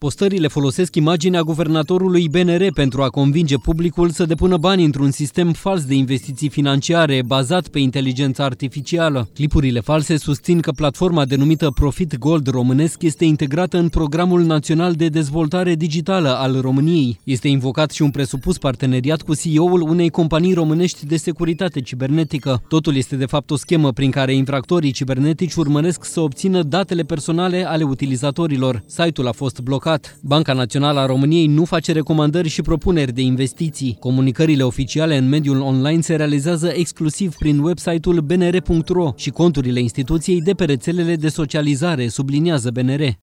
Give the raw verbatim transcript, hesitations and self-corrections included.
Postările folosesc imaginea guvernatorului B N R pentru a convinge publicul să depună bani într-un sistem fals de investiții financiare bazat pe inteligența artificială. Clipurile false susțin că platforma denumită Profit Gold Românesc este integrată în Programul Național de Dezvoltare Digitală al României. Este invocat și un presupus parteneriat cu C E O-ul unei companii românești de securitate cibernetică. Totul este de fapt o schemă prin care infractorii cibernetici urmăresc să obțină datele personale ale utilizatorilor. Site-ul a fost blocat. Banca Națională a României nu face recomandări și propuneri de investiții. Comunicările oficiale în mediul online se realizează exclusiv prin website-ul b n r punct r o și conturile instituției de pe rețelele de socializare, subliniază B N R.